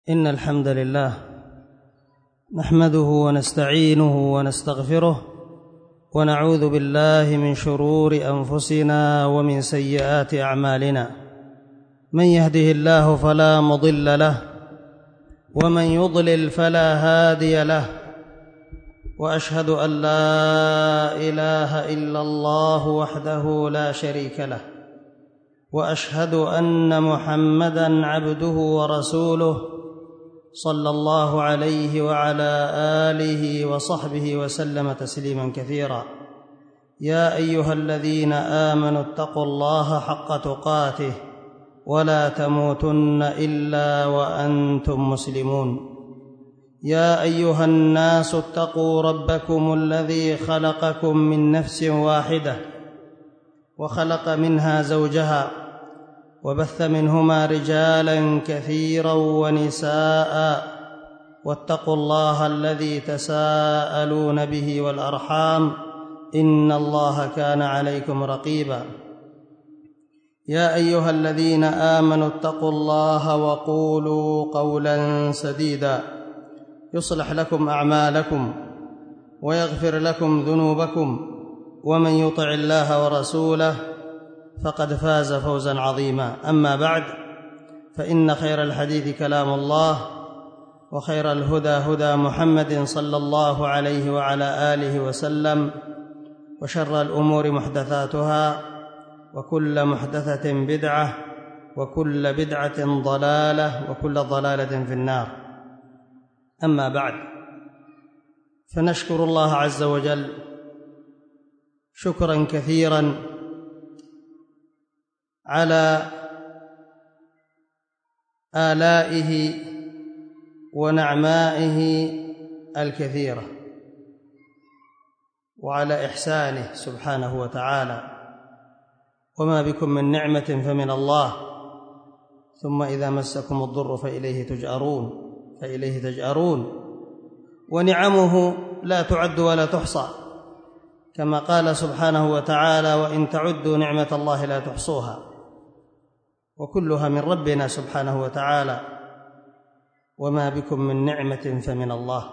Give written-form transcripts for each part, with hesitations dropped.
إن الحمد لله نحمده ونستعينه ونستغفره ونعوذ بالله من شرور أنفسنا ومن سيئات أعمالنا. من يهده الله فلا مضل له ومن يضلل فلا هادي له، وأشهد أن لا إله إلا الله وحده لا شريك له، وأشهد أن محمدًا عبده ورسوله صلى الله عليه وعلى آله وصحبه وسلم تسليمًا كثيرا. يا أيها الذين آمنوا اتقوا الله حق تقاته ولا تموتن إلا وأنتم مسلمون. يا أيها الناس اتقوا ربكم الذي خلقكم من نفس واحدة وخلق منها زوجها وبث منهما رجالا كثيرا ونساء، واتقوا الله الذي تساءلون به والأرحام إن الله كان عليكم رقيبا. يا أيها الذين آمنوا اتقوا الله وقولوا قولا سديدا يصلح لكم أعمالكم ويغفر لكم ذنوبكم، ومن يطع الله ورسوله فقد فاز فوزا عظيما. أما بعد، فإن خير الحديث كلام الله، وخير الهدى هدى محمد صلى الله عليه وعلى آله وسلم، وشر الأمور محدثاتها، وكل محدثة بدعة، وكل بدعة ضلالة، وكل ضلالة في النار. أما بعد، فنشكر الله عز وجل شكرا كثيرا على آلائه ونعمائه الكثيرة، وعلى إحسانه سبحانه وتعالى. وما بكم من نعمة فمن الله، ثم إذا مسكم الضر فإليه تجأرون. ونعمه لا تعد ولا تحصى، كما قال سبحانه وتعالى: وإن تعدوا نعمة الله لا تحصوها. وكلها من ربنا سبحانه وتعالى. وما بكم من نعمة فمن الله.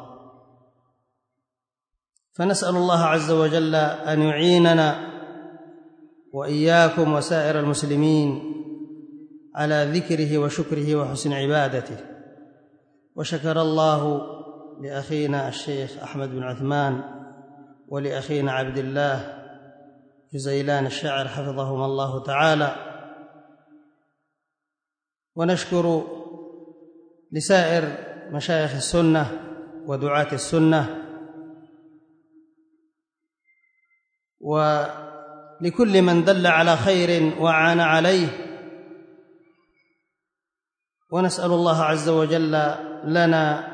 فنسأل الله عز وجل أن يعيننا وإياكم وسائر المسلمين على ذكره وشكره وحسن عبادته. وشكر الله لأخينا الشيخ أحمد بن عثمان ولأخينا عبد الله جزيلان الشاعر حفظهما الله تعالى. ونشكر لسائر مشايخ السنة ودعاة السنة، ولكل من دل على خير وعان عليه. ونسأل الله عز وجل لنا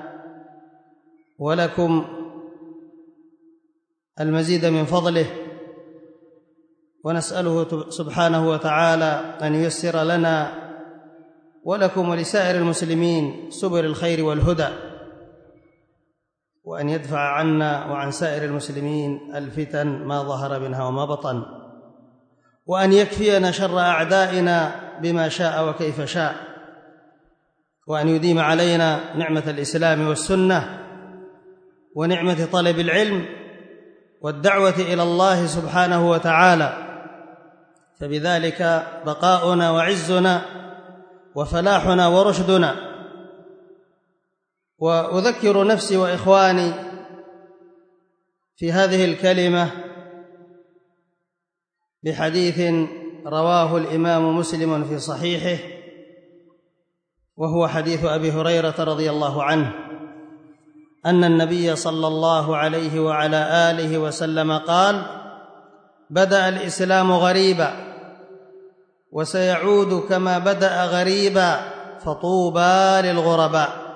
ولكم المزيد من فضله، ونسأله سبحانه وتعالى أن ييسر لنا ولكم ولسائر المسلمين سبل الخير والهدى، وأن يدفع عنا وعن سائر المسلمين الفتن ما ظهر منها وما بطن، وأن يكفينا شر أعدائنا بما شاء وكيف شاء، وأن يديم علينا نعمة الإسلام والسنة ونعمة طلب العلم والدعوة إلى الله سبحانه وتعالى، فبذلك بقاؤنا وعزنا وفلاحنا ورشدنا. وأذكر نفسي وإخواني في هذه الكلمة بحديث رواه الإمام مسلم في صحيحه، وهو حديث أبي هريرة رضي الله عنه أن النبي صلى الله عليه وعلى آله وسلم قال: بدأ الإسلام غريبا وسيعود كما بدأ غريبا فطوبى للغرباء.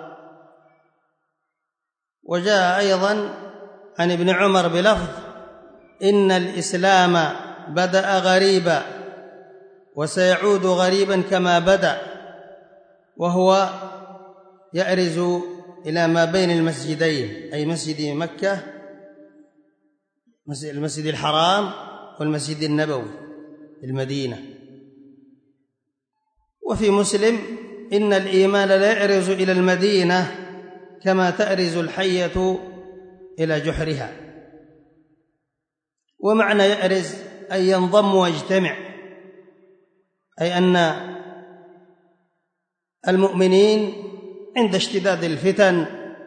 وجاء أيضا عن ابن عمر بلفظ: إن الإسلام بدأ غريبا وسيعود غريبا كما بدأ، وهو يأرز إلى ما بين المسجدين، أي مسجد مكة، المسجد الحرام والمسجد النبوي المدينة. وفي مسلم إن الإيمان لا يأرز إلى المدينة كما تأرز الحية إلى جحرها. ومعنى يأرز أي ينضم ويجتمع، أي أن المؤمنين عند اشتداد الفتن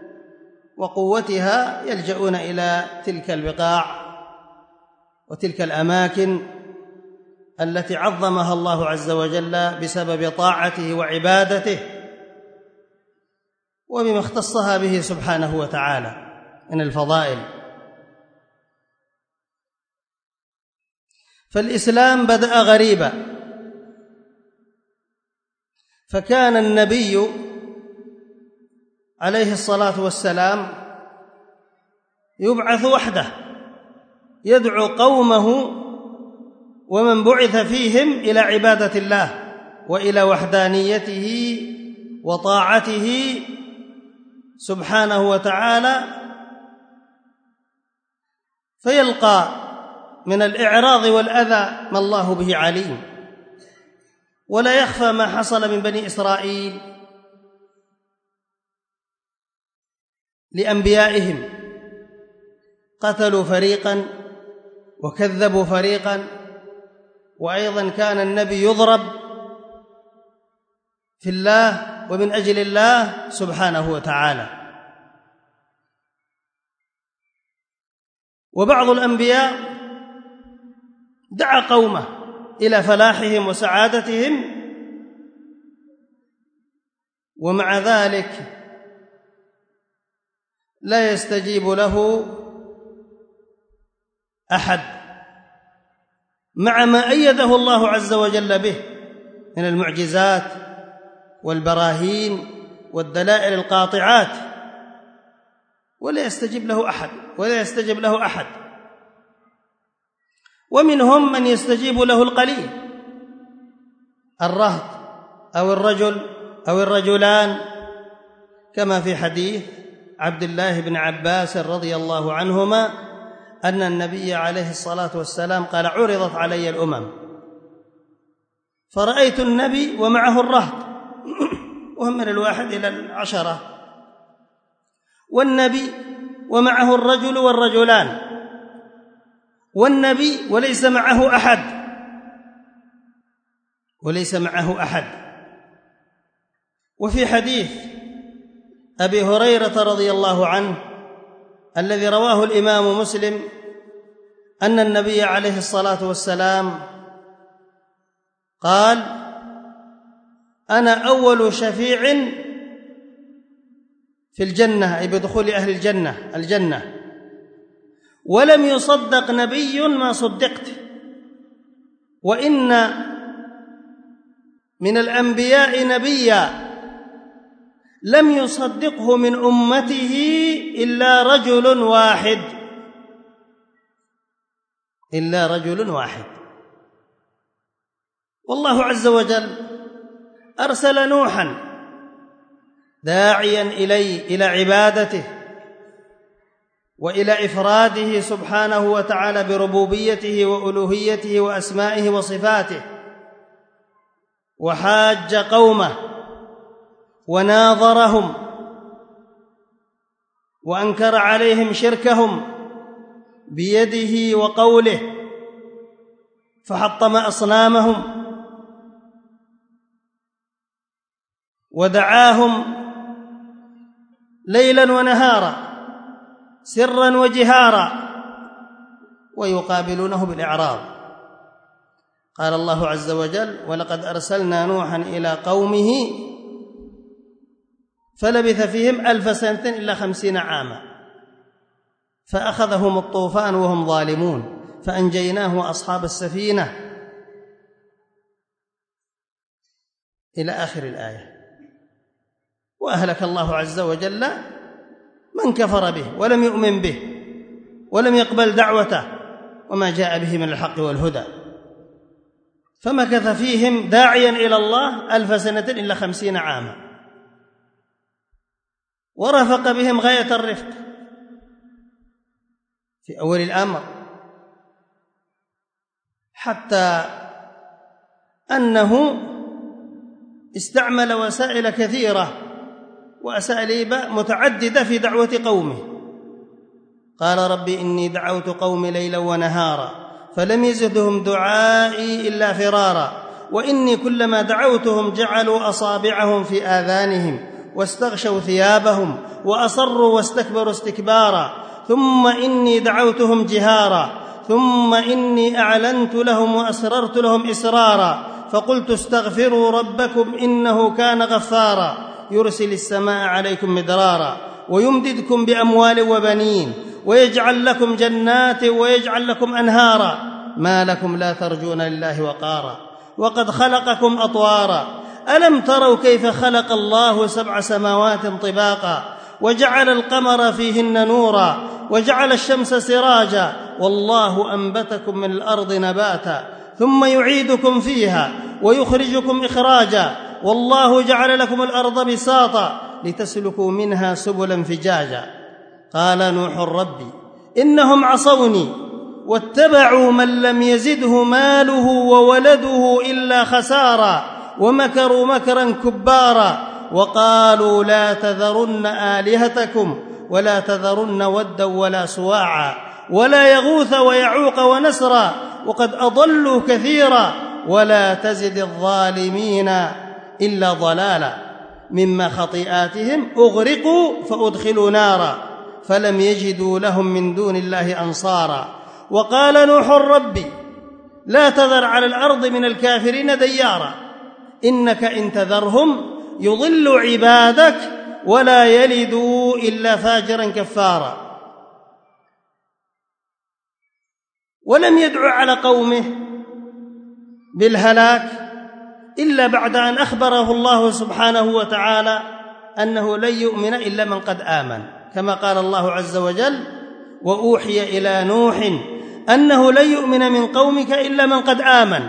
وقوتها يلجؤون إلى تلك البقاع وتلك الأماكن التي عظمها الله عز وجل بسبب طاعته وعبادته وبما اختصها به سبحانه وتعالى من الفضائل. فالإسلام بدأ غريبا، فكان النبي عليه الصلاة والسلام يبعث وحده يدعو قومه ومن بعث فيهم إلى عبادة الله وإلى وحدانيته وطاعته سبحانه وتعالى، فيلقى من الإعراض والأذى ما الله به عليم. ولا يخفى ما حصل من بني إسرائيل لأنبيائهم، قتلوا فريقا وكذبوا فريقا، وأيضا كان النبي يضرب في الله ومن أجل الله سبحانه وتعالى. وبعض الأنبياء دعا قومه إلى فلاحهم وسعادتهم، ومع ذلك لا يستجيب له أحد، مع ما أيده الله عز وجل به من المعجزات والبراهين والدلائل القاطعات، ولا يستجيب له أحد. ومنهم من يستجيب له القليل، الرهط أو الرجل أو الرجلان، كما في حديث عبد الله بن عباس رضي الله عنهما أن النبي عليه الصلاة والسلام قال: عرضت علي الأمم فرأيت النبي ومعه الرهط وهم من 1 إلى 10، والنبي ومعه الرجل والرجلان، والنبي وليس معه أحد. وفي حديث أبي هريرة رضي الله عنه الذي رواه الإمام مسلم أن النبي عليه الصلاة والسلام قال: أنا أول شفيع في الجنة، أي بدخول أهل الجنة، ولم يصدق نبي ما صدقت، وإن من الأنبياء نبيا لم يصدقه من أمته إلا رجل واحد. والله عز وجل أرسل نوحا داعيا إلى عبادته وإلى إفراده سبحانه وتعالى بربوبيته وألوهيته وأسمائه وصفاته، وحاج قومه وناظرهم وأنكر عليهم شركهم بيده وقوله، فحطم أصنامهم ودعاهم ليلا ونهارا سرا وجهارا ويقابلونه بالإعراض. قال الله عز وجل: ولقد أرسلنا نوحا إلى قومه فلبث فيهم 1000 سنة إلا 50 عاما فأخذهم الطوفان وهم ظالمون فأنجيناه وأصحاب السفينة، إلى آخر الآية. وأهلك الله عز وجل من كفر به ولم يؤمن به ولم يقبل دعوته وما جاء به من الحق والهدى، فمكث فيهم داعيا إلى الله 1000 سنة إلا 50 عاما، ورفق بهم غاية الرفق في أول الأمر، حتى أنه استعمل وسائل كثيرة وأساليب متعددة في دعوة قومه. قال رب إني دعوت قومي ليلا ونهارا فلم يزدهم دعائي إلا فرارا وإني كلما دعوتهم جعلوا أصابعهم في آذانهم واستغشوا ثيابهم وأصروا واستكبروا استكبارا ثم إني دعوتهم جهارا ثم إني أعلنت لهم وأسررت لهم إسرارا فقلت استغفروا ربكم إنه كان غفارا يرسل السماء عليكم مدرارا ويمددكم بأموال وبنين ويجعل لكم جنات ويجعل لكم أنهارا ما لكم لا ترجون لله وقارا وقد خلقكم أطوارا ألم تروا كيف خلق الله 7 سماوات طباقا وجعل القمر فيهن نورا وجعل الشمس سراجا والله أنبتكم من الأرض نباتا ثم يعيدكم فيها ويخرجكم إخراجا والله جعل لكم الأرض بساطا لتسلكوا منها سبلا فجاجا قال نوح ربي إنهم عصوني واتبعوا من لم يزده ماله وولده إلا خسارا ومكروا مكرا كبارا وقالوا لا تذرن آلهتكم ولا تذرن ودا ولا سواعا ولا يغوث ويعوق ونسرا وقد أضلوا كثيرا ولا تزد الظالمين إلا ضلالا مما خطيئاتهم أغرقوا فأدخلوا نارا فلم يجدوا لهم من دون الله أنصارا وقال نوح ربي لا تذر على الأرض من الكافرين ديارا إنك إن تذرهم يضل عبادك ولا يلدوا إلا فاجرا كفارا ولم يدع على قومه بالهلاك إلا بعد أن أخبره الله سبحانه وتعالى أنه لن يؤمن إلا من قد آمن كما قال الله عز وجل وأوحي إلى نوح أنه لن يؤمن من قومك إلا من قد آمن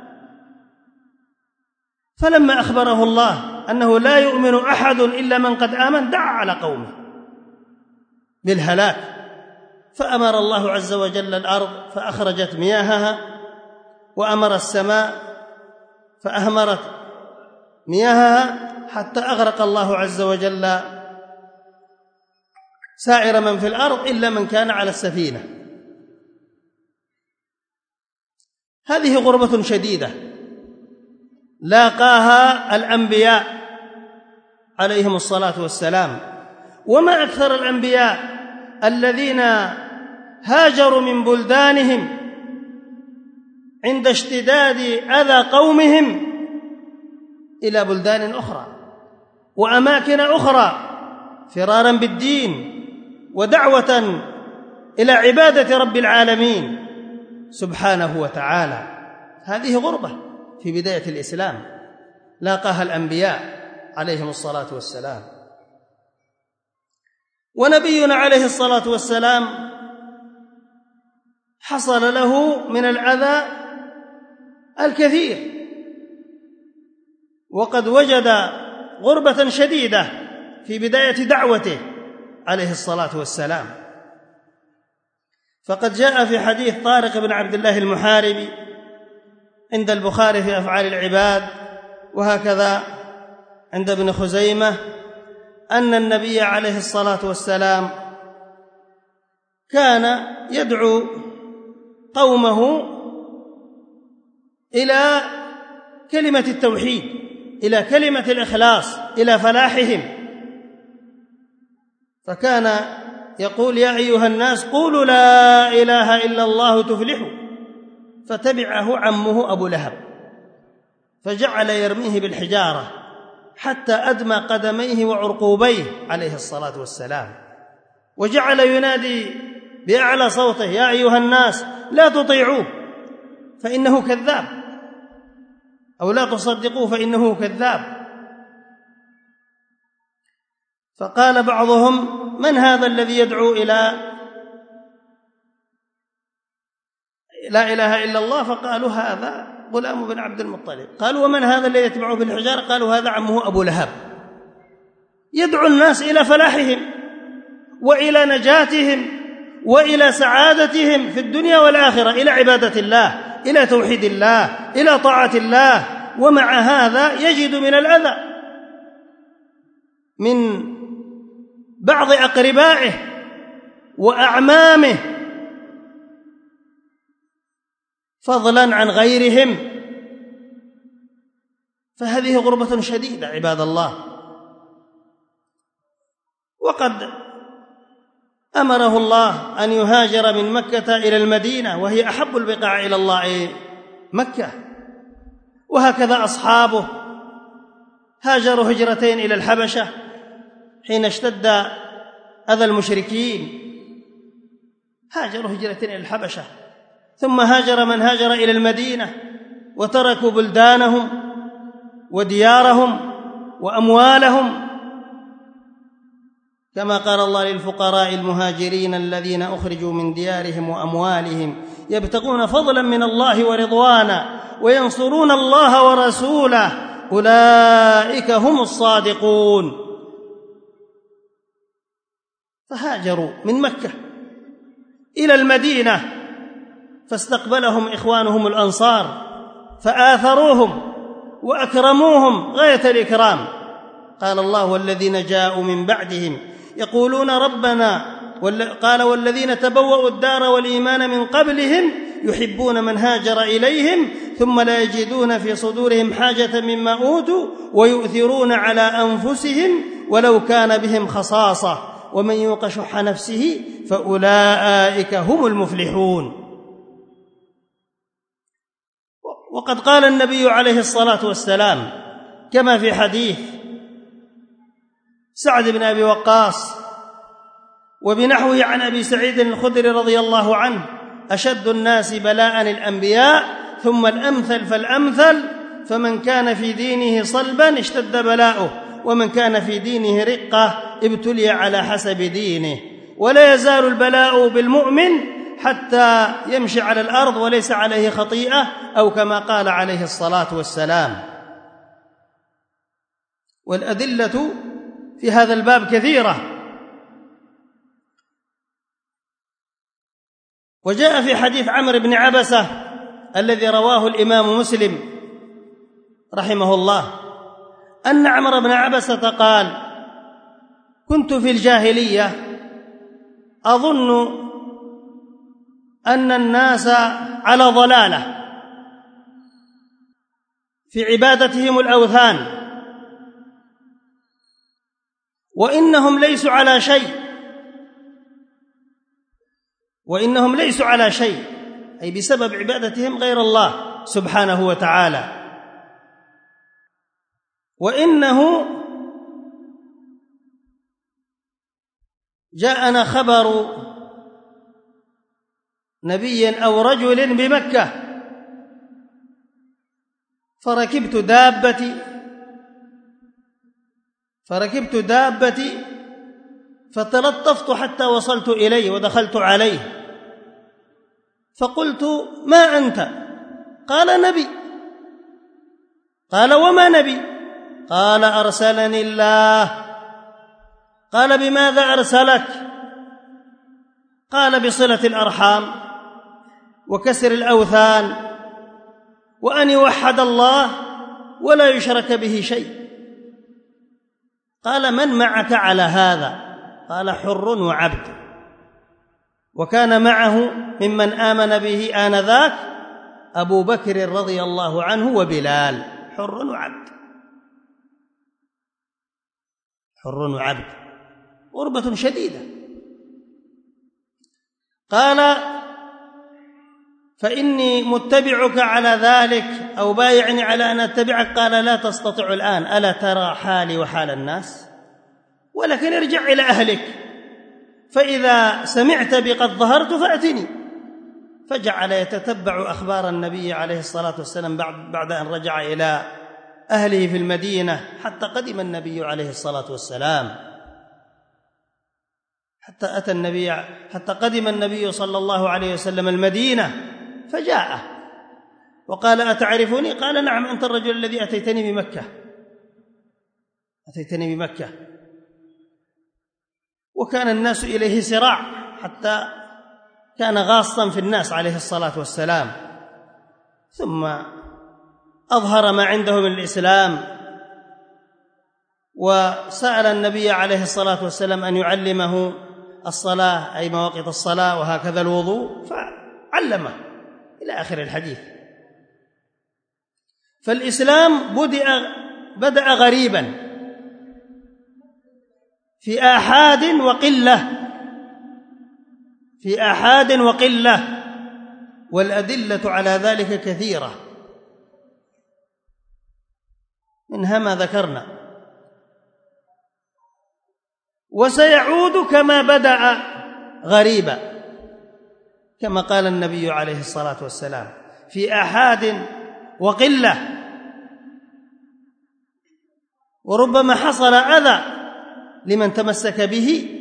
فلما أخبره الله أنه لا يؤمن أحد إلا من قد آمن دعا على قومه بالهلاك فأمر الله عز وجل الأرض فأخرجت مياهها وأمر السماء فأهمرت مياهها حتى أغرق الله عز وجل سائر من في الأرض إلا من كان على السفينة. هذه غربة شديدة لاقاها الأنبياء عليهم الصلاة والسلام وما أكثر الأنبياء الذين هاجروا من بلدانهم عند اشتداد أذى قومهم إلى بلدان أخرى وأماكن أخرى فرارا بالدين ودعوة إلى عبادة رب العالمين سبحانه وتعالى. هذه غربة في بداية الإسلام لاقاها الأنبياء عليهم الصلاة والسلام. ونبينا عليه الصلاة والسلام حصل له من الأذى الكثير وقد وجد غربة شديدة في بداية دعوته عليه الصلاة والسلام. فقد جاء في حديث طارق بن عبد الله المحاربي عند البخاري في أفعال العباد وهكذا عند ابن خزيمة أن النبي عليه الصلاة والسلام كان يدعو قومه إلى كلمة التوحيد، إلى كلمة الإخلاص، إلى فلاحهم. فكان يقول يا أيها الناس قولوا لا إله إلا الله تفلحوا، فتبعه عمه أبو لهب فجعل يرميه بالحجارة حتى أدمى قدميه وعرقوبيه عليه الصلاة والسلام، وجعل ينادي بأعلى صوته يا أيها الناس لا تطيعوه فإنه كذاب، أو لا تصدقوه فإنه كذاب. فقال بعضهم من هذا الذي يدعو إلى لا إله إلا الله؟ فقالوا هذا غلام بن عبد المطلب. قالوا ومن هذا الذي يتبعه بالحجارة؟ قالوا هذا عمه أبو لهب. يدعو الناس إلى فلاحهم وإلى نجاتهم وإلى سعادتهم في الدنيا والآخرة، إلى عبادة الله، إلى توحيد الله، إلى طاعة الله، ومع هذا يجد من الأذى من بعض أقربائه وأعمامه فضلا عن غيرهم، فهذه غربة شديدة عباد الله. وقد أمره الله أن يهاجر من مكة إلى المدينة، وهي أحب البقاع إلى الله مكة، وهكذا أصحابه هاجروا هجرتين إلى الحبشة حين اشتد أذى المشركين، هاجروا هجرتين إلى الحبشة، ثم هاجر من هاجر إلى المدينة وتركوا بلدانهم وديارهم وأموالهم، كما قال الله للفقراء المهاجرين الذين أخرجوا من ديارهم وأموالهم يبتغون فضلا من الله ورضوانا وينصرون الله ورسوله أولئك هم الصادقون. فهاجروا من مكة إلى المدينة فاستقبلهم إخوانهم الأنصار فآثروهم وأكرموهم غاية الإكرام. قال الله والذين جاءوا من بعدهم يقولون ربنا، قال والذين تبوأوا الدار والإيمان من قبلهم يحبون من هاجر إليهم ثم لا يجدون في صدورهم حاجة مما أوتوا ويؤثرون على أنفسهم ولو كان بهم خصاصة ومن يوق شح نفسه فأولئك هم المفلحون. وقد قال النبي عليه الصلاة والسلام كما في حديث سعد بن أبي وقاص وبنحوه عن أبي سعيد الخدري رضي الله عنه: أشد الناس بلاء الأنبياء ثم الأمثل فالأمثل، فمن كان في دينه صلبا اشتد بلاؤه ومن كان في دينه رقة ابتلي على حسب دينه. ولا يزال البلاء بالمؤمن حتى يمشي على الأرض وليس عليه خطيئة، أو كما قال عليه الصلاة والسلام. والأدلة في هذا الباب كثيرة، وجاء في حديث عمرو بن عبسة الذي رواه الإمام مسلم رحمه الله أن عمرو بن عبسة قال: كنت في الجاهلية أظن أن الناس على ضلالة في عبادتهم الأوثان وإنهم ليسوا على شيء، أي بسبب عبادتهم غير الله سبحانه وتعالى. وإنه جاءنا خبر نبي أو رجل بمكة فركبت دابتي فتلطفت حتى وصلت إليه ودخلت عليه فقلت: ما أنت؟ قال: نبي. قال: وما نبي؟ قال: أرسلني الله. قال: بماذا أرسلك؟ قال: بصلة الأرحام وكسر الأوثان وأن يوحد الله ولا يشرك به شيء. قال: من معك على هذا؟ قال: حر وعبد. وكان معه ممن آمن به آنذاك أبو بكر رضي الله عنه وبلال. حر وعبد، غربة شديدة. قال: فإني متبعك على ذلك أو بايعني على أن أتبعك. قال: لا تستطيع الآن، ألا ترى حالي وحال الناس؟ ولكن ارجع إلى أهلك، فإذا سمعت بقد ظهرت فأتني. فجعل يتتبع أخبار النبي عليه الصلاة والسلام بعد أن رجع إلى أهله في المدينة حتى قدم النبي عليه الصلاة والسلام، حتى قدم النبي صلى الله عليه وسلم المدينة فجاءه وقال: أتعرفني؟ قال: نعم، أنت الرجل الذي أتيتني بمكة. وكان الناس إليه سراع حتى كان غاصا في الناس عليه الصلاة والسلام. ثم أظهر ما عنده من الإسلام، وسأل النبي عليه الصلاة والسلام أن يعلمه الصلاة أي مواقيت الصلاة وهكذا الوضوء، فعلمه إلى آخر الحديث. فالإسلام بدأ غريبا في آحاد وقلة، والأدلة على ذلك كثيرة، منها ما ذكرنا. وسيعود كما بدأ غريبا، كما قال النبي عليه الصلاة والسلام: في آحاد وقلة. وربما حصل أذى لمن تمسك به،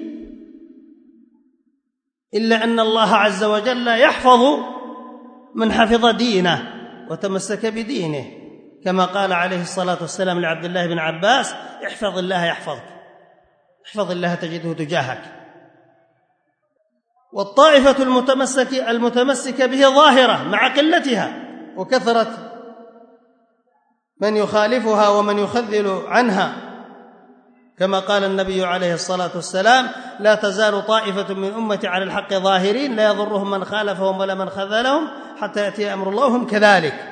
إلا أن الله عز وجل يحفظ من حفظ دينه وتمسك بدينه، كما قال عليه الصلاة والسلام لعبد الله بن عباس: احفظ الله يحفظك، احفظ الله تجده تجاهك. والطائفة المتمسكة به ظاهرة مع قلتها وكثرة من يخالفها ومن يخذل عنها، كما قال النبي عليه الصلاة والسلام: لا تزال طائفة من أمتي على الحق ظاهرين لا يضرهم من خالفهم ولا من خذلهم حتى يأتي أمر الله وهم كذلك.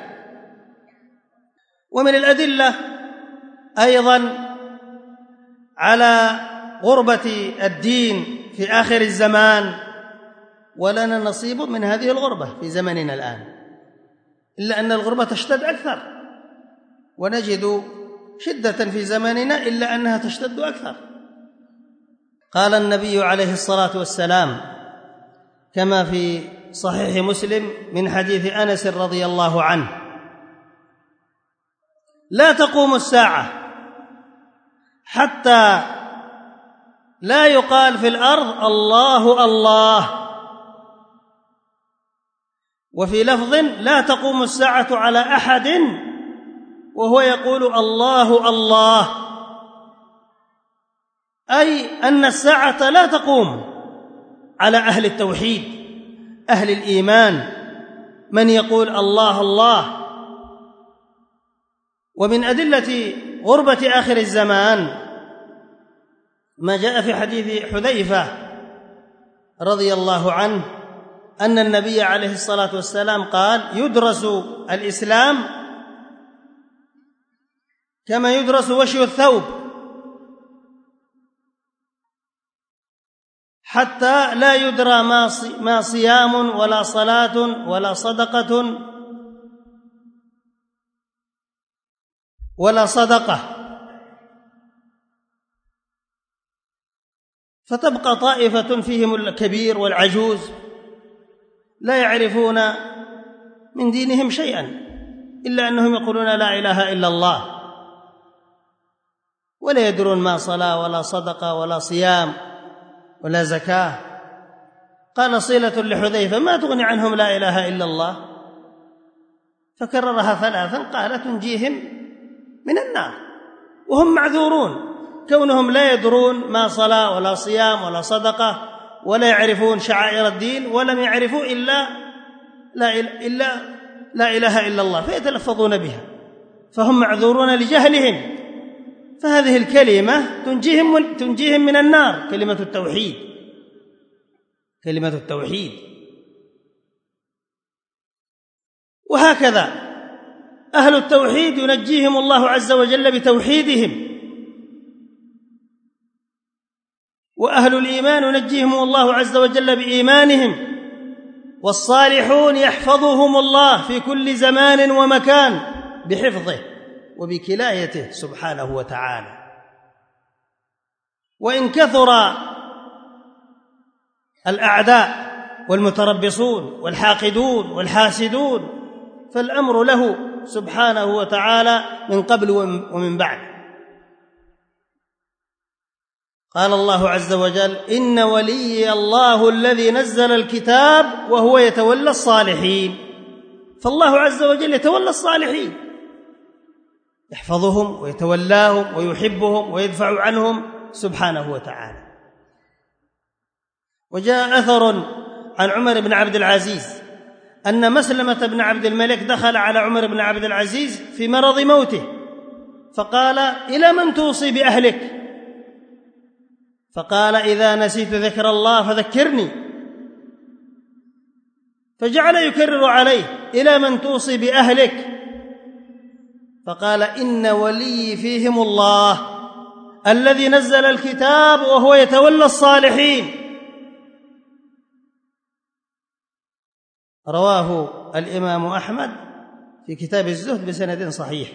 ومن الأدلة أيضا على غربة الدين في آخر الزمان، ولنا نصيب من هذه الغربة في زمننا الآن، إلا أن الغربة تشتد أكثر، ونجد شدة في زماننا إلا أنها تشتد أكثر. قال النبي عليه الصلاة والسلام كما في صحيح مسلم من حديث أنس رضي الله عنه: لا تقوم الساعة حتى لا يقال في الأرض الله الله. وفي لفظ: لا تقوم الساعة على أحد وهو يقول الله الله، أي أن الساعة لا تقوم على أهل التوحيد أهل الإيمان من يقول الله الله. ومن أدلة غربة آخر الزمان ما جاء في حديث حذيفة رضي الله عنه أن النبي عليه الصلاة والسلام قال: يدرس الإسلام كما يدرس وشي الثوب، حتى لا يدرى ما صيام ولا صلاة ولا صدقة، فتبقى طائفة فيهم الكبير والعجوز لا يعرفون من دينهم شيئا إلا أنهم يقولون لا إله إلا الله، ولا يدرون ما صلاة ولا صدقة ولا صيام ولا زكاة. قال صلة لحذيفة: ما تغني عنهم لا إله إلا الله؟ فكررها ثلاثا، قال: تنجيهم من النار، وهم معذورون كونهم لا يدرون ما صلاة ولا صيام ولا صدقة، ولا يعرفون شعائر الدين، ولم يعرفوا إلا لا إله إلا الله، فيتلفظون بها، فهم معذورون لجهلهم. فهذه الكلمة تنجيهم من النار، كلمة التوحيد. وهكذا أهل التوحيد ينجيهم الله عز وجل بتوحيدهم، وأهل الإيمان ينجيهم الله عز وجل بإيمانهم، والصالحون يحفظهم الله في كل زمان ومكان بحفظه وبكلايته سبحانه وتعالى. وإن كثر الأعداء والمتربصون والحاقدون والحاسدون، فالأمر له سبحانه وتعالى من قبل ومن بعد. قال الله عز وجل: إن ولي الله الذي نزل الكتاب وهو يتولى الصالحين. فالله عز وجل يتولى الصالحين، يحفظهم ويتولاهم ويحبهم ويدفع عنهم سبحانه وتعالى. وجاء أثر عن عمر بن عبد العزيز أن مسلمة بن عبد الملك دخل على عمر بن عبد العزيز في مرض موته، فقال: إلى من توصي بأهلك؟ فقال: إذا نسيت ذكر الله فذكرني. فجعل يكرر عليه: إلى من توصي بأهلك؟ فقال: إن ولي فيهم الله الذي نزل الكتاب وهو يتولى الصالحين. رواه الإمام أحمد في كتاب الزهد بسند صحيح.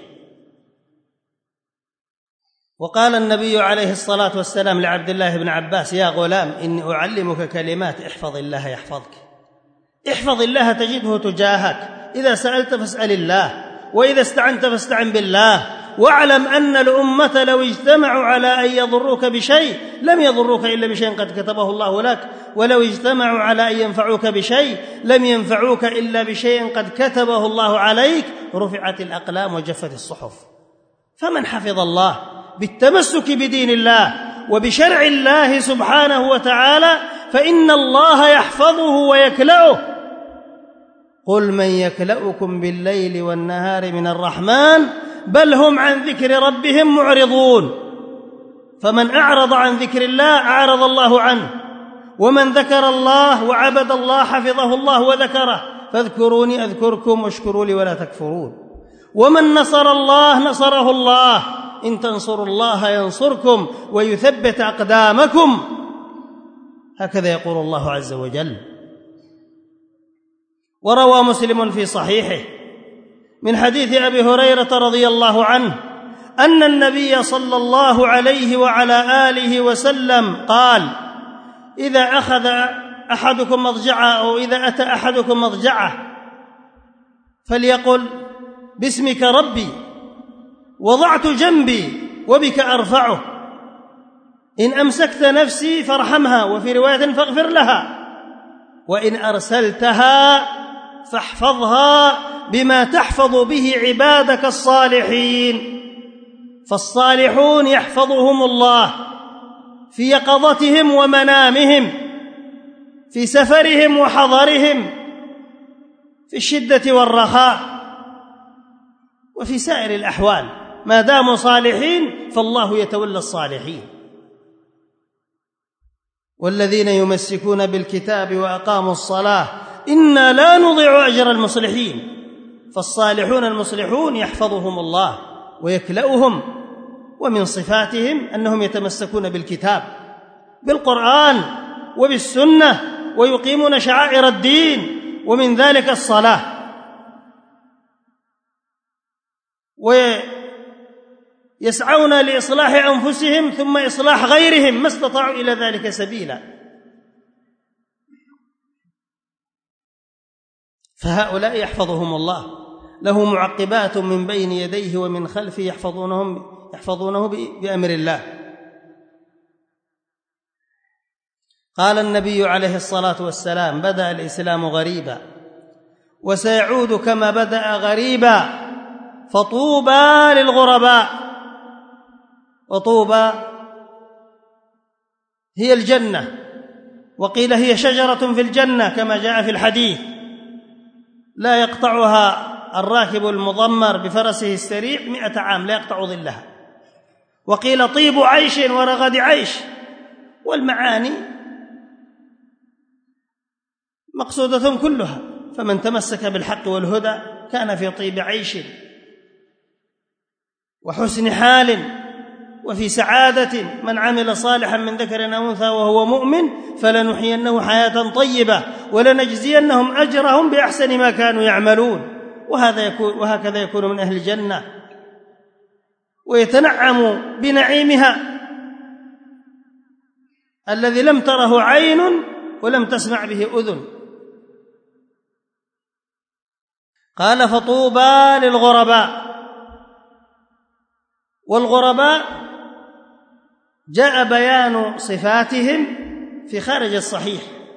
وقال النبي عليه الصلاة والسلام لعبد الله بن عباس: يا غلام، إني أعلمك كلمات، احفظ الله يحفظك. احفظ الله تجده تجاهك، إذا سألت فاسأل الله، وإذا استعنت فاستعن بالله، واعلم أن الأمة لو اجتمعوا على أن يضروك بشيء لم يضروك إلا بشيء قد كتبه الله لك، ولو اجتمعوا على أن ينفعوك بشيء لم ينفعوك إلا بشيء قد كتبه الله عليك. رفعت الأقلام وجفت الصحف. فمن حفظ الله بالتمسك بدين الله وبشرع الله سبحانه وتعالى فإن الله يحفظه ويكلأه. قل من يكلأكم بالليل والنهار من الرحمن بل هم عن ذكر ربهم معرضون. فمن أعرض عن ذكر الله أعرض الله عنه، ومن ذكر الله وعبد الله حفظه الله وذكره. فاذكروني أذكركم واشكروا لي ولا تكفرون. ومن نصر الله نصره الله، إن تنصروا الله ينصركم ويثبت أقدامكم. هكذا يقول الله عز وجل. وروى مسلم في صحيحه من حديث أبي هريرة رضي الله عنه أن النبي صلى الله عليه وعلى آله وسلم قال: إذا أخذ أحدكم مضجعه أو إذا أتى أحدكم مضجعه فليقل: باسمك ربي وضعت جنبي وبك أرفعه، إن أمسكت نفسي فارحمها، وفي رواية فاغفر لها، وإن أرسلتها فاحفظها بما تحفظ به عبادك الصالحين. فالصالحون يحفظهم الله في يقظتهم ومنامهم، في سفرهم وحضرهم، في الشدة والرخاء، وفي سائر الأحوال. ما داموا صالحين فالله يتولى الصالحين. والذين يمسكون بالكتاب وأقاموا الصلاة إنا لا نضيع أجر المصلحين. فالصالحون المصلحون يحفظهم الله ويكلأهم، ومن صفاتهم أنهم يتمسكون بالكتاب، بالقرآن وبالسنة، ويقيمون شعائر الدين، ومن ذلك الصلاة، ويسعون لإصلاح أنفسهم ثم إصلاح غيرهم ما استطاعوا إلى ذلك سبيلا. فهؤلاء يحفظهم الله، له معقبات من بين يديه ومن خلفه يحفظونه بأمر الله. قال النبي عليه الصلاة والسلام: بدأ الإسلام غريبا وسيعود كما بدأ غريبا، فطوبى للغرباء. وطوبى هي الجنة، وقيل هي شجرة في الجنة كما جاء في الحديث لا يقطعها الراكب المضمر بفرسه السريع 100 عام لا يقطع ظلها. وقيل طيب عيش ورغد عيش. والمعاني مقصودة كلها، فمن تمسك بالحق والهدى كان في طيب عيش وحسن حال وفي سعادة. من عمل صالحا من ذكر أو أنثى وهو مؤمن فلنحيينه حياة طيبة ولنجزينهم أجرهم بأحسن ما كانوا يعملون. وهكذا يكون من أهل الجنة ويتنعم بنعيمها الذي لم تره عين ولم تسمع به أذن. قال: فطوبى للغرباء. والغرباء جاء بيان صفاتهم في خارج الصحيح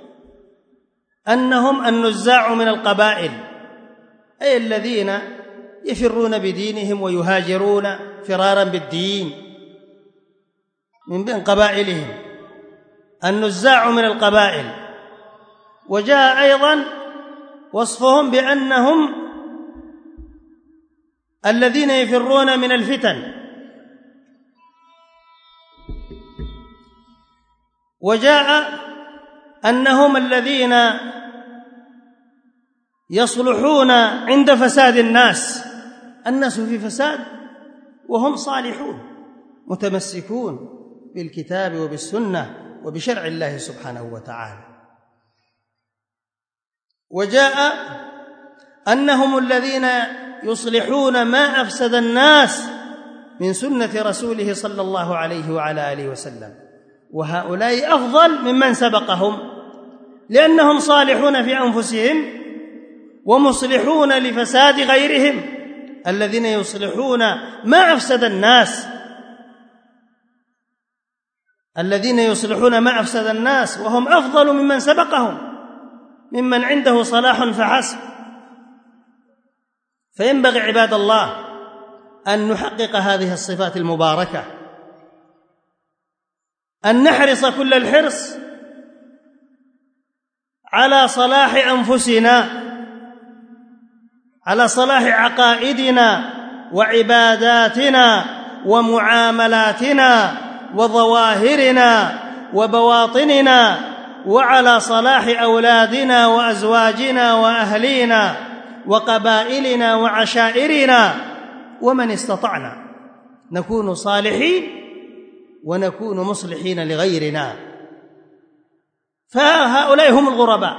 أنهم النزاع من القبائل، أي الذين يفرون بدينهم ويهاجرون فرارا بالدين من بين وصفهم بأنهم الذين يفرون من الفتن، وجاء أنهم الذين يصلحون عند فساد الناس في فساد وهم صالحون متمسكون بالكتاب وبالسنة وبشرع الله سبحانه وتعالى. وجاء أنهم الذين يصلحون ما أفسد الناس من سنة رسوله صلى الله عليه وعلى آله وسلم، وهؤلاء أفضل ممن سبقهم لأنهم صالحون في أنفسهم ومصلحون لفساد غيرهم، الذين يصلحون ما أفسد الناس، الذين يصلحون ما أفسد الناس وهم أفضل ممن سبقهم، ممن عنده صلاح فحسب. فينبغي عباد الله أن نحقق هذه الصفات المباركة، أن نحرص كل الحرص على صلاح أنفسنا، على صلاح عقائدنا وعباداتنا ومعاملاتنا وظواهرنا وبواطننا، وعلى صلاح أولادنا وأزواجنا وأهلينا وقبائلنا وعشائرنا، ومن استطعنا نكون صالحين ونكون مصلحين لغيرنا. فهؤلاء هم الغرباء.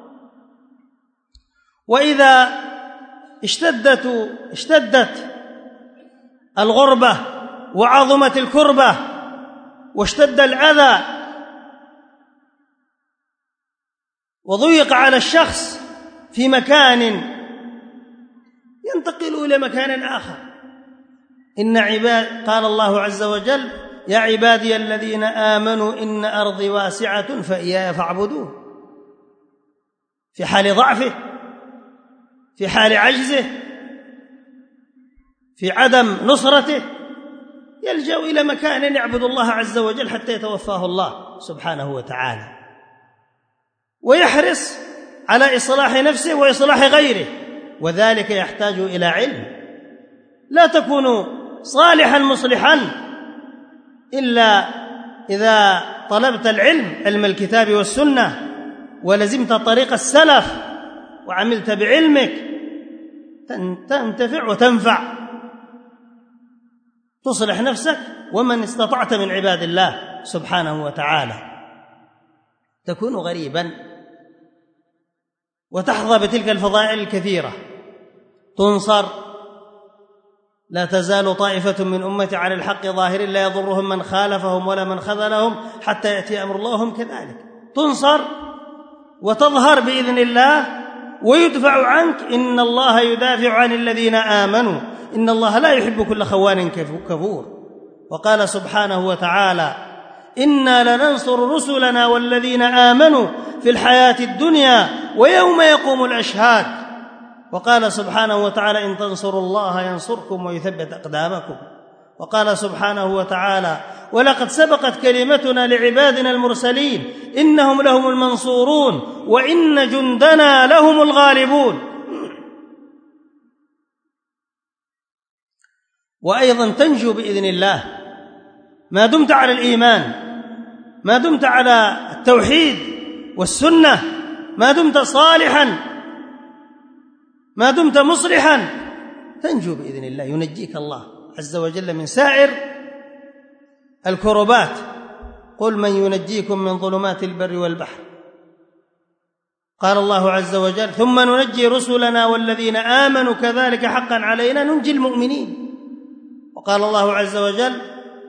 وإذا اشتدت الغربة وعظمت الكربة واشتد الأذى وضيق على الشخص في مكان ينتقل إلى مكان آخر. قال الله عز وجل: يا عبادي الذين آمنوا إن أرضي واسعة فإياي فاعبدون. في حال ضعفه، في حال عجزه، في عدم نصرته، يلجأ إلى مكان يعبد الله عز وجل حتى يتوفاه الله سبحانه وتعالى، ويحرص على إصلاح نفسه وإصلاح غيره، وذلك يحتاج إلى علم. لا تكون صالحا مصلحا إلا إذا طلبت العلم، علم الكتاب والسنة، ولزمت طريق السلف وعملت بعلمك، تنتفع وتنفع، تصلح نفسك ومن استطعت من عباد الله سبحانه وتعالى. تكون غريبا وتحظى بتلك الفضائل الكثيرة، تنصر، لا تزال طائفة من أمتي على الحق ظاهر لا يضرهم من خالفهم ولا من خذلهم حتى يأتي أمر الله، هم كذلك تنصر وتظهر بإذن الله ويدفع عنك. إن الله يدافع عن الذين آمنوا إن الله لا يحب كل خوان كفور. وقال سبحانه وتعالى: إنا لننصر رسلنا والذين آمنوا في الحياة الدنيا ويوم يقوم الأشهاد. وقال سبحانه وتعالى: إن تنصروا الله ينصركم ويثبت أقدامكم. وقال سبحانه وتعالى: ولقد سبقت كلمتنا لعبادنا المرسلين إنهم لهم المنصورون وإن جندنا لهم الغالبون. وأيضا تنجو بإذن الله ما دمت على الإيمان، ما دمت على التوحيد والسنة، ما دمت صالحا، ما دمت مصلحا، تنجو بإذن الله، ينجيك الله عز وجل من سائر الكربات. قل من ينجيكم من ظلمات البر والبحر. قال الله عز وجل: ثم ننجي رسلنا والذين آمنوا كذلك حقا علينا ننجي المؤمنين. وقال الله عز وجل: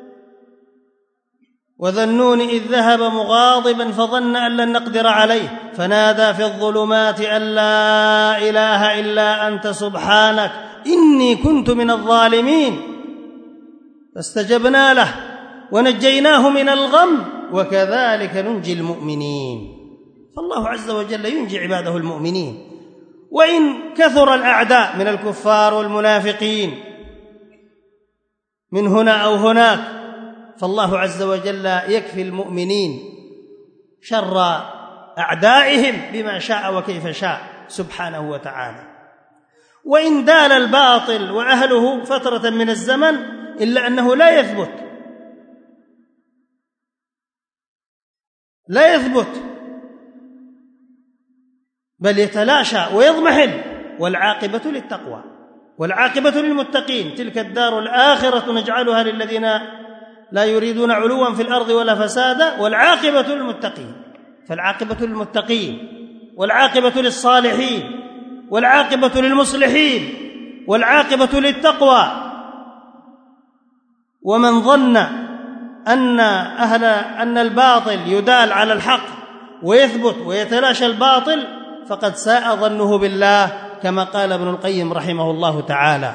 وذا النون إذ ذهب مغاضبا فظن أن لن نقدر عليه فنادى في الظلمات أن لا إله إلا أنت سبحانك إني كنت من الظالمين فاستجبنا له ونجيناه من الغم وكذلك ننجي المؤمنين. فالله عز وجل ينجي عباده المؤمنين، وإن كثر الأعداء من الكفار والمنافقين من هنا أو هناك، فالله عز وجل يكفي المؤمنين شر أعدائهم بما شاء وكيف شاء، سبحانه وتعالى. وإن دال الباطل وأهله فترة من الزمن إلا أنه لا يثبت بل يتلاشى ويضمحل، والعاقبة للتقوى والعاقبة للمتقين. تلك الدار الآخرة نجعلها للذين لا يريدون علوا في الأرض ولا فسادا والعاقبة للمتقين. فالعاقبة للمتقين والعاقبة للصالحين والعاقبة للمصلحين والعاقبة للتقوى. ومن ظن أن الباطل يدال على الحق ويثبت ويتلاشى الباطل فقد ساء ظنه بالله، كما قال ابن القيم رحمه الله تعالى.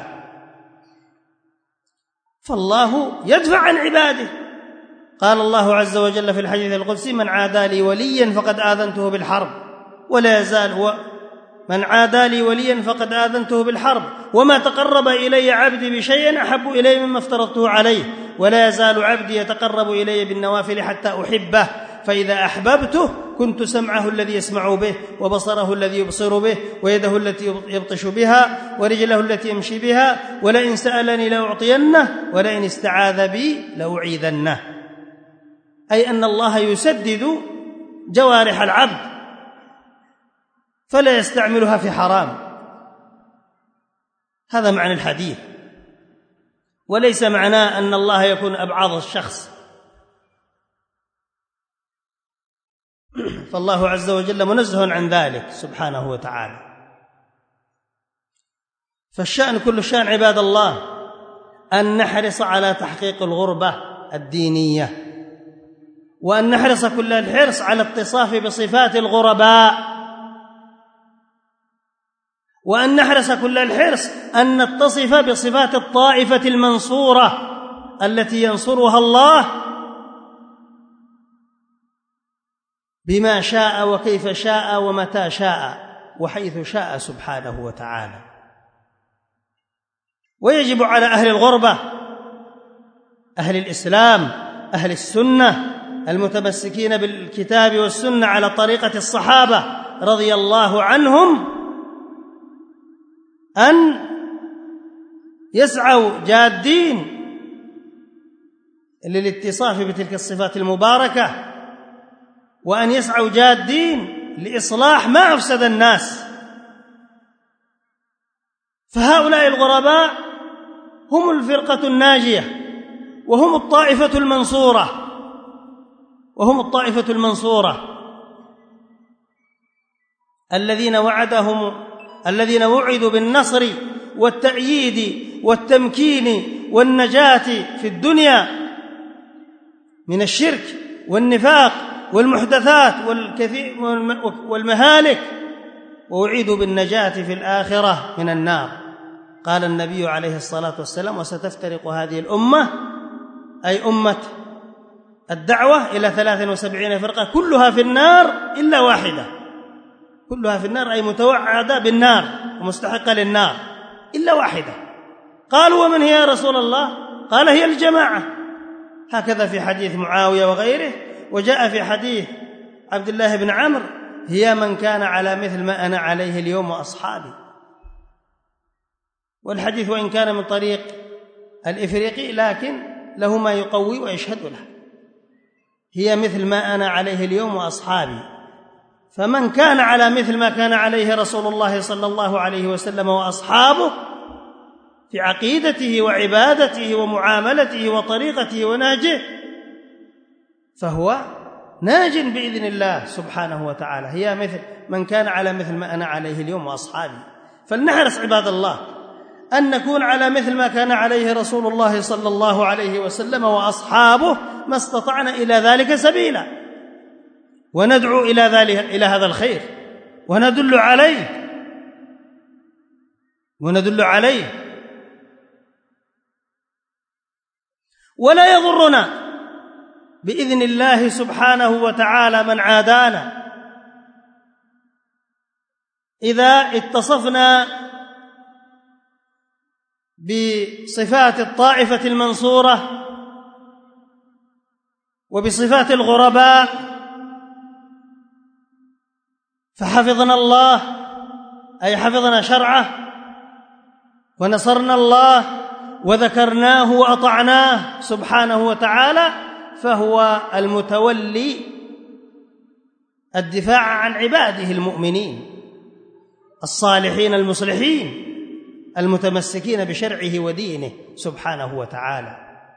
فالله يدفع عن عباده. قال الله عز وجل في الحديث القدسي: من عادى لي وليا فقد آذنته بالحرب، ولا يزال من عادى لي وليا فقد آذنته بالحرب، وما تقرب إلي عبدي بشيء أحب إلي مما افترضته عليه، ولا يزال عبدي يتقرب إلي بالنوافل حتى أحبه، فإذا أحببته كنت سمعه الذي يسمع به، وبصره الذي يبصر به، ويده التي يبطش بها، ورجله التي يمشي بها، ولئن سألني لأعطينه، ولئن استعاذ بي لأعيذنه. أي أن الله يسدد جوارح العبد فلا يستعملها في حرام. هذا معنى الحديث، وليس معناه أن الله يكون أبعض الشخص. فالله عز وجل منزه عن ذلك سبحانه وتعالى. فالشأن كل الشأن عباد الله أن نحرص على تحقيق الغربة الدينية، وأن نحرص كل الحرص على اتصاف بصفات الغرباء، وأن نحرص كل الحرص أن نتصف بصفات الطائفة المنصورة التي ينصرها الله بما شاء وكيف شاء ومتى شاء وحيث شاء سبحانه وتعالى. ويجب على أهل الغربة، أهل الإسلام، أهل السنة، المتمسكين بالكتاب والسنة على طريقة الصحابة رضي الله عنهم، أن يسعوا جادين للاتصاف بتلك الصفات المباركة، وأن يسعوا جادين لإصلاح ما أفسد الناس. فهؤلاء الغرباء هم الفرقة الناجية، وهم الطائفة المنصورة، الذين وعدوا بالنصر والتأييد والتمكين والنجاة في الدنيا من الشرك والنفاق والمحدثات والمهالك، وأعيدوا بالنجاة في الآخرة من النار. قال النبي عليه الصلاة والسلام: وستفترق هذه الأمة، أي أمة الدعوة، إلى 73 فرقة كلها في النار إلا واحدة. كلها في النار أي متوعدة بالنار ومستحقة للنار إلا واحدة. قالوا: ومن هي يا رسول الله؟ قال: هي الجماعة. هكذا في حديث معاوية وغيره. وجاء في حديث عبد الله بن عمرو: هي من كان على مثل ما أنا عليه اليوم وأصحابي. والحديث وإن كان من طريق الإفريقي لكن له ما يقوي ويشهد له. هي مثل ما أنا عليه اليوم وأصحابي. فمن كان على مثل ما كان عليه رسول الله صلى الله عليه وسلم وأصحابه في عقيدته وعبادته ومعاملته وطريقته ونهجه فهو ناج بإذن الله سبحانه وتعالى. هي مثل من كان على مثل ما أنا عليه اليوم وأصحابي. فلنحرص عباد الله أن نكون على مثل ما كان عليه رسول الله صلى الله عليه وسلم وأصحابه ما استطعنا إلى ذلك سبيلا، وندعو إلى هذا الخير وندل عليه ولا يضرنا بإذن الله سبحانه وتعالى من عادانا إذا اتصفنا بصفات الطائفة المنصورة وبصفات الغرباء، فحفظنا الله أي حفظنا شرعه ونصرنا الله وذكرناه وأطعناه سبحانه وتعالى، فهو المتولي الدفاع عن عباده المؤمنين الصالحين المصلحين المتمسكين بشرعه ودينه سبحانه وتعالى.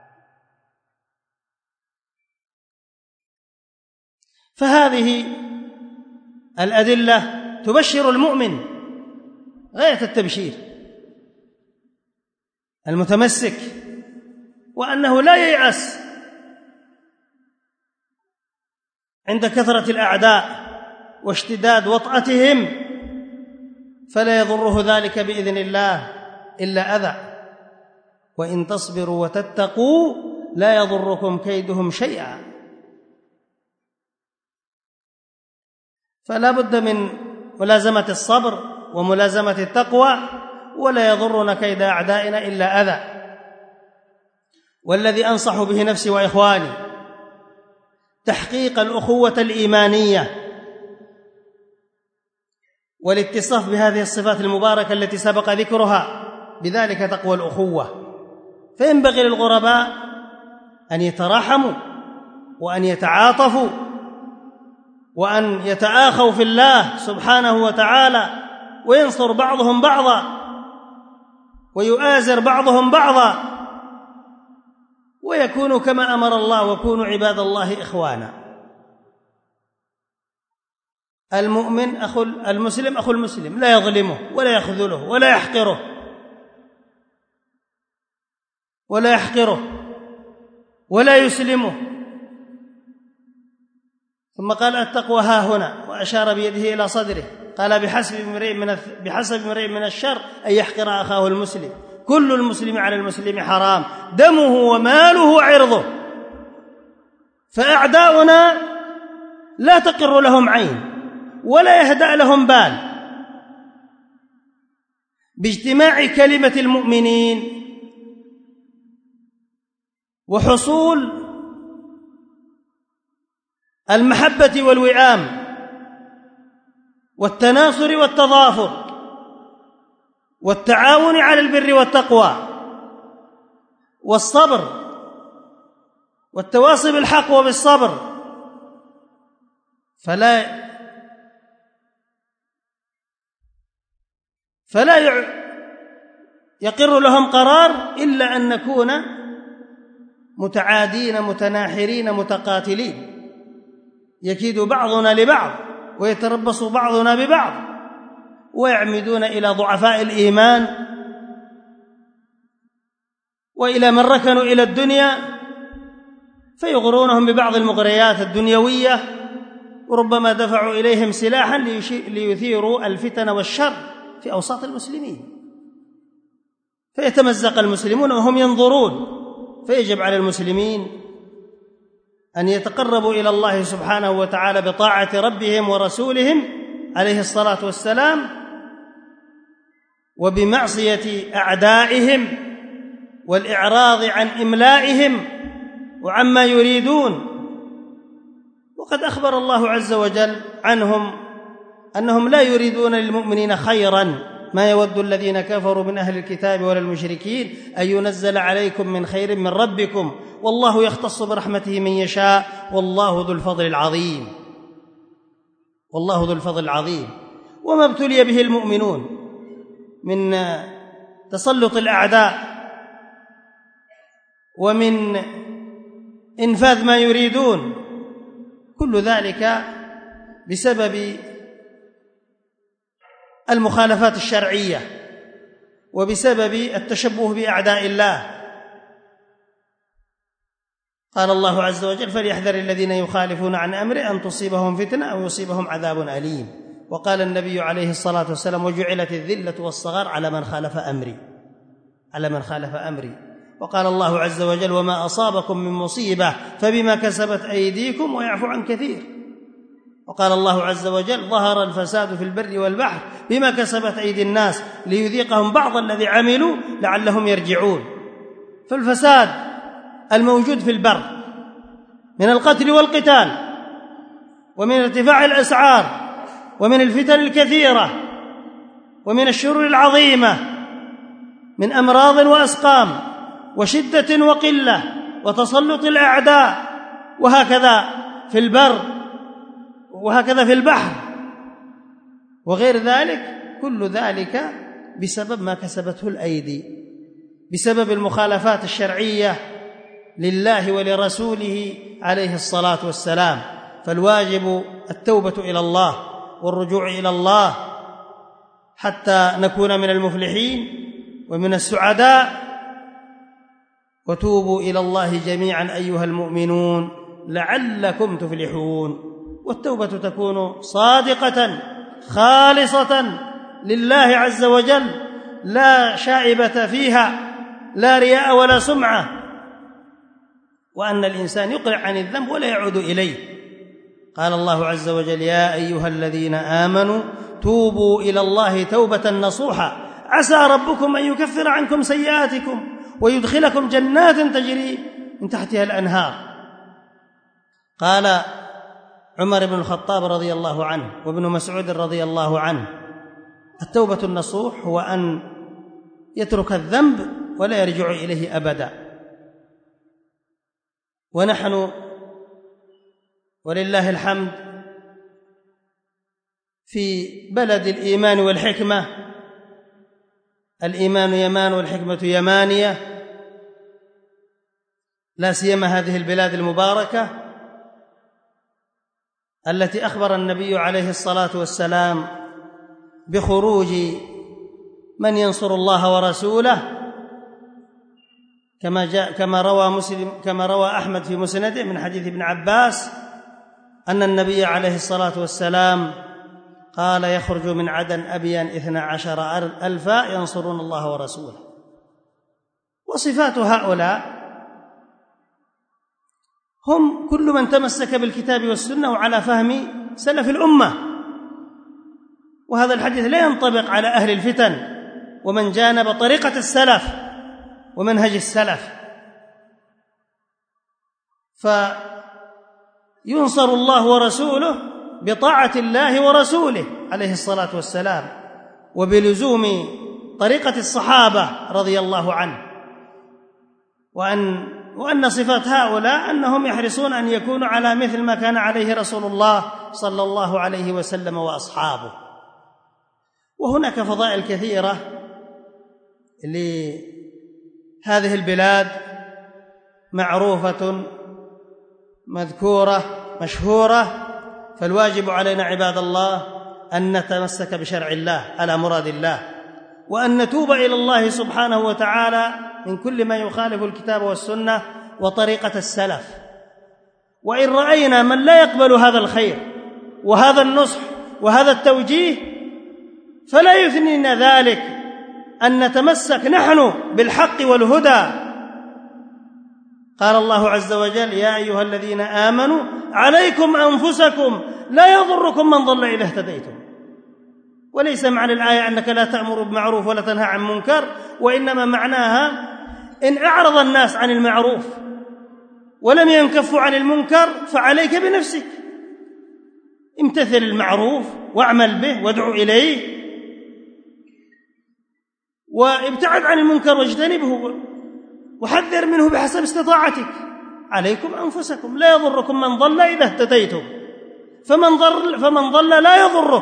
فهذه الأدلة تبشر المؤمن غاية التبشير المتمسك، وأنه لا ييأس عند كثرة الأعداء واشتداد وطأتهم، فلا يضره ذلك بإذن الله إلا أذى، وإن تصبروا وتتقوا لا يضركم كيدهم شيئا. فلا بد من ملازمة الصبر وملازمة التقوى، ولا يضرنا كيد أعدائنا إلا أذى. والذي أنصح به نفسي وإخواني تحقيق الأخوة الإيمانية والاتصاف بهذه الصفات المباركة التي سبق ذكرها، بذلك تقوى الأخوة. فينبغي للغرباء أن يتراحموا وأن يتعاطفوا وأن يتآخوا في الله سبحانه وتعالى، وينصر بعضهم بعضا ويؤازر بعضهم بعضا، ويكونوا كما أمر الله: وكونوا عباد الله إخوانا. المؤمن المسلم أخو المسلم، لا يظلمه ولا يخذله ولا يحقره ولا يسلمه. ثم قال: التقوى ها هنا، وأشار بيده إلى صدره، قال: بحسب امرئ من الشر أن يحقر أخاه المسلم، كل المسلم على المسلم حرام، دمه وماله وعرضه. فأعداؤنا لا تقر لهم عين ولا يهدأ لهم بال باجتماع كلمة المؤمنين وحصول المحبة والوئام والتناصر والتضافر والتعاون على البر والتقوى والصبر والتواصي بالحق وبالصبر. فلا يقر لهم قرار إلا أن نكون متعادين متناحرين متقاتلين، يكيد بعضنا لبعض ويتربص بعضنا ببعض، ويعمدون إلى ضعفاء الإيمان وإلى من ركنوا إلى الدنيا فيغرونهم ببعض المغريات الدنيوية، وربما دفعوا إليهم سلاحا ليثيروا الفتن والشر في أوساط المسلمين، فيتمزق المسلمون وهم ينظرون. فيجب على المسلمين أن يتقربوا إلى الله سبحانه وتعالى بطاعة ربهم ورسولهم عليه الصلاة والسلام، وبمعصية أعدائهم والإعراض عن إملائهم وعما يريدون. وقد أخبر الله عز وجل عنهم أنهم لا يريدون للمؤمنين خيرا، ما يود الذين كفروا من أهل الكتاب ولا المشركين أن ينزل عليكم من خير من ربكم والله يختص برحمته من يشاء والله ذو الفضل العظيم. وما ابتلي به المؤمنون من تسلط الأعداء ومن إنفاذ ما يريدون، كل ذلك بسبب المخالفات الشرعية وبسبب التشبه بأعداء الله. قال الله عز وجل: فليحذر الذين يخالفون عن أمره أن تصيبهم فتنة أو يصيبهم عذاب أليم. وقال النبي عليه الصلاة والسلام: وجعلت الذلة والصغار على من خالف أمري. وقال الله عز وجل: وما أصابكم من مصيبة فبما كسبت أيديكم ويعفو عن كثير. وقال الله عز وجل: ظهر الفساد في البر والبحر بما كسبت أيدي الناس ليذيقهم بعض الذي عملوا لعلهم يرجعون. فالفساد الموجود في البر من القتل والقتال ومن ارتفاع الأسعار ومن الفتن الكثيرة ومن الشرور العظيمة من أمراض وأسقام وشدة وقلة وتسلط الأعداء، وهكذا في البر وهكذا في البحر وغير ذلك، كل ذلك بسبب ما كسبته الأيدي، بسبب المخالفات الشرعية لله ولرسوله عليه الصلاة والسلام. فالواجب التوبة إلى الله والرجوع إلى الله حتى نكون من المفلحين ومن السعداء. وتوبوا إلى الله جميعا أيها المؤمنون لعلكم تفلحون. والتوبة تكون صادقة خالصة لله عز وجل، لا شائبة فيها، لا رياء ولا سمعة، وأن الإنسان يقلع عن الذنب ولا يعود إليه. قال الله عز وجل: يا أيها الذين آمنوا توبوا إلى الله توبة نصوحا عسى ربكم أن يكفر عنكم سيئاتكم ويدخلكم جنات تجري من تحتها الأنهار. قال عمر بن الخطاب رضي الله عنه وابن مسعود رضي الله عنه: التوبة النصوح هو أن يترك الذنب ولا يرجع إليه أبدا. ونحن ولله الحمد في بلد الإيمان والحكمة، الإيمان يمان والحكمة يمانية، لا سيما هذه البلاد المباركة التي أخبر النبي عليه الصلاة والسلام بخروج من ينصر الله ورسوله، كما روى أحمد في مسنده من حديث ابن عباس أن النبي عليه الصلاة والسلام قال: يخرج من عدن أبيان 12,000 ينصرون الله ورسوله. وصفات هؤلاء هم كل من تمسك بالكتاب والسنة وعلى فهم سلف الأمة. وهذا الحديث لا ينطبق على أهل الفتن ومن جانب طريقة السلف ومنهج السلف. فينصر الله ورسوله بطاعة الله ورسوله عليه الصلاة والسلام، وبلزوم طريقة الصحابة رضي الله عنه. وأن صفات هؤلاء أنهم يحرصون أن يكونوا على مثل ما كان عليه رسول الله صلى الله عليه وسلم وأصحابه. وهناك فضائل كثيرة لهذه البلاد معروفة مذكورة مشهورة، فالواجب علينا عباد الله أن نتمسك بشرع الله على مراد الله، وأن نتوب إلى الله سبحانه وتعالى من كل ما يخالف الكتاب والسنة وطريقة السلف. وإن رأينا من لا يقبل هذا الخير وهذا النصح وهذا التوجيه فلا يثنينا ذلك أن نتمسك نحن بالحق والهدى. قال الله عز وجل: يا أيها الذين آمنوا عليكم أنفسكم لا يضركم من ضل إذا اهتديتم. وليس معنى الآية أنك لا تأمر بمعروف ولا تنهى عن منكر، وإنما معناها إن أعرض الناس عن المعروف ولم ينكفوا عن المنكر فعليك بنفسك، امتثل المعروف واعمل به وادعو إليه، وابتعد عن المنكر واجتنبه وحذر منه بحسب استطاعتك. عليكم أنفسكم لا يضركم من ضل إذا اهتديتم. فمن ضل لا يضرك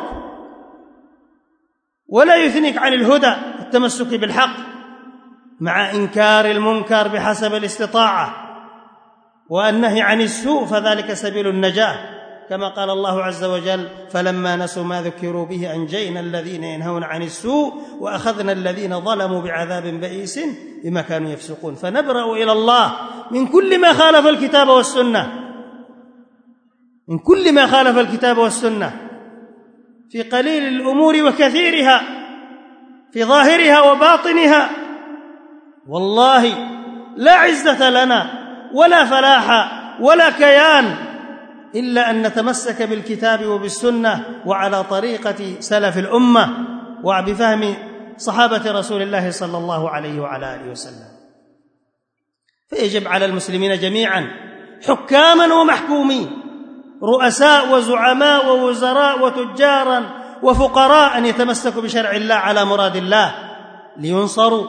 ولا يثنيك عن الهدى التمسك بالحق مع إنكار المنكر بحسب الاستطاعة والنهي عن السوء، فذلك سبيل النجاة. كما قال الله عز وجل: فلما نسوا ما ذكروا به أنجينا الذين ينهون عن السوء وأخذنا الذين ظلموا بعذاب بئيس بما كانوا يفسقون. فنبرأ إلى الله من كل ما خالف الكتاب والسنة، من كل ما خالف الكتاب والسنة في قليل الأمور وكثيرها، في ظاهرها وباطنها. والله لا عزة لنا ولا فلاح ولا كيان إلا أن نتمسك بالكتاب وبالسنة وعلى طريقة سلف الأمة وبفهم صحابة رسول الله صلى الله عليه وعلى آله وسلم. فيجب على المسلمين جميعا حكاما ومحكومين، رؤساء وزعماء ووزراء وتجارا وفقراء أن يتمسكوا بشرع الله على مراد الله لينصروا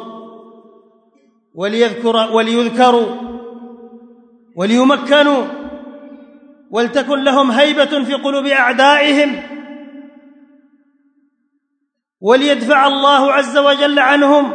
وليذكروا وليمكنوا، ولتكن لهم هيبة في قلوب أعدائهم، وليدفع الله عز وجل عنهم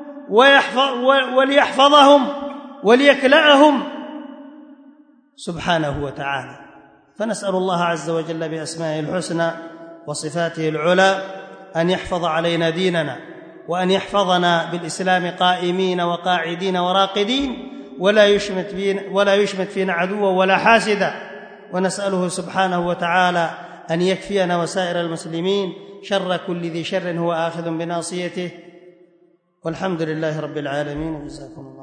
وليحفظهم وليكلأهم سبحانه وتعالى. فنسأل الله عز وجل بأسمائه الحسنى وصفاته العلى أن يحفظ علينا ديننا، وأن يحفظنا بالإسلام قائمين وقاعدين وراقدين، ولا يشمت فينا عدوا ولا حاسدا. ونسأله سبحانه وتعالى أن يكفينا وسائر المسلمين شر كل ذي شر هو آخذ بناصيته. والحمد لله رب العالمين. جزاكم الله.